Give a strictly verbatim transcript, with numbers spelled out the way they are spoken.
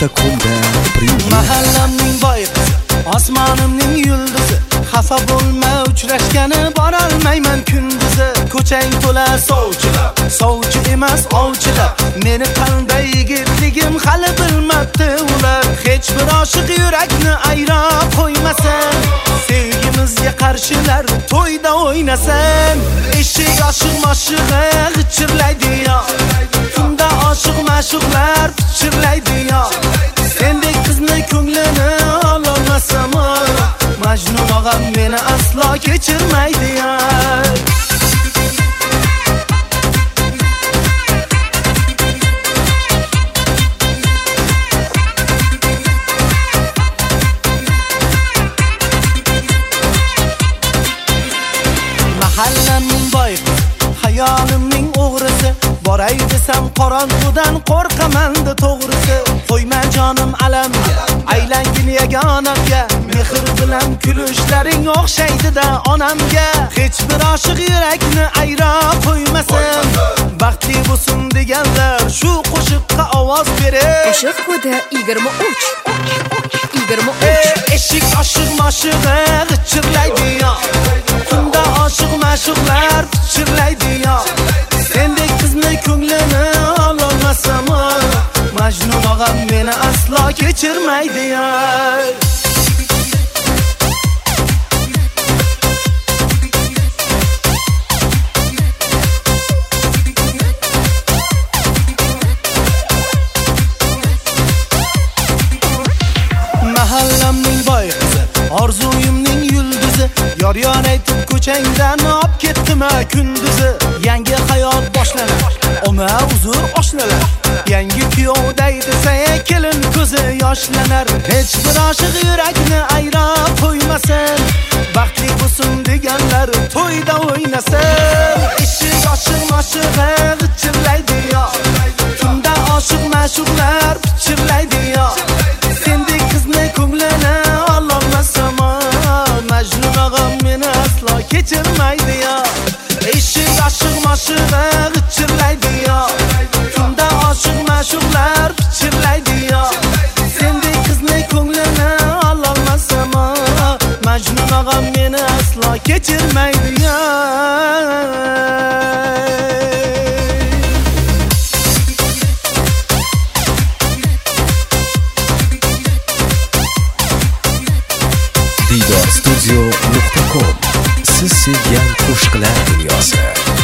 nuqta komda mahallamning boy qizi, osmonimning yulduzi, xafa bo'lma uchrashgani borolmayman kunduzi. Ko'chang to'la sovchilar, sovchi emas ovchilar, meni qanday yigitligim hali bilmabdi ular. Hech bir oshiq yurakni ayrab qo'ymasin, sevgimizga qarshilar to'yda o'ynasin. Eshik oshiq moshig'i g'ichirlaydi yo, tunda oshiq ma'shuqlar pichirlaydi yo. Sendek qizni ko'nglini ololmasam, Majnun og'am meni aslo kechirmaydi yo. Mahallamning boy qizi, hayolimning o'g'risi, boray desam qorong'udan qo'rqaman-da to'g'risi. Qo'yma jonim alamga, aylangin yagonamga, mehr bilan kulishlaring o'xshaydi-da onamga. Hech bir oshiq yurakni ayrab qo'ymasin, baxtli bo'lsin deganlar shu qo'shiqqa ovoz bering. Qo'shiq kodi yigirma uch yigirma uch. Eshik oshiq moshig'i g'ichirlaydi yo, tunda oshiq ma'shuqlar pichirlaydi yo. Sendek qizni ko'nglini ololmasam, Majnun og'am meni aslo kechirmaydi yo. Mahallamning boy qizi, orzuyimning yulduzi, yor yor aytib ko'changdan olib ketdim kunduzi. Yangi hayot boshlanar, oma uzr oshnalar, yangi kuyovday desa kelin ko'zi yoshlanar. Hech bir oshiq yurakni ayrab qo'ymasin, baxtli bo'lsin deganlar to'yda o'ynasin. Eshik oshiq moshig'i g'ichirlaydi yo, tunda oshiq ma'shuqlar pichirlaydi yo. Sendek qizni ko'nglini ololmasam, Majnun og'am meni aslo kechirmaydi yo. Eshik oshiq moshig'i g'ichirlaydi yo, tunda oshiq ma'shuqlar pichirlaydi yo. Sendek qizni ko'nglini ololmasam, Majnun og'am meni aslo kechirmaydi yo. diydor studio nuqta com. Siz sevgan qo'shiqlar dunyosi.